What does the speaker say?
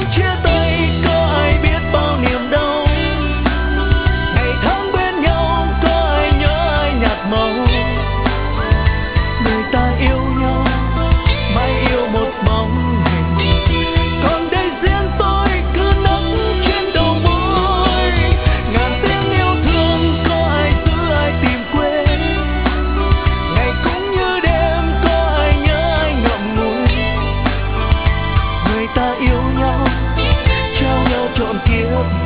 chia tay có ai biết bao niềm đau, ngày tháng bên nhau có ai nhớ ai nhạt màu. Người ta yêu nhau mãi yêu một bóng hình, còn đây riêng tôi cứ nấc trên đầu môi. Ngàn tiếng yêu thương có ai giữ ai tìm quên, ngày cũng như đêm có ai nhớ ai ngậm ngùi. Người ta yêu nhau trao nhau trọn kiếp.